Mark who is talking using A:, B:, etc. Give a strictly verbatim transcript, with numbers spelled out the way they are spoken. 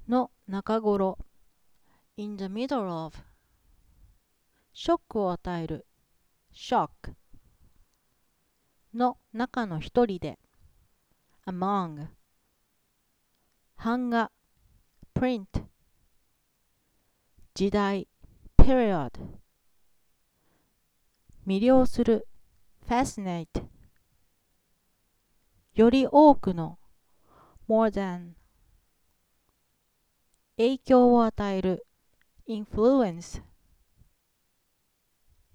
A: の中頃 in the middle of ショックを与える shock の中の一人で among 版画 print 時代 period 魅了する fascinate より多くの more than 影響を与える influence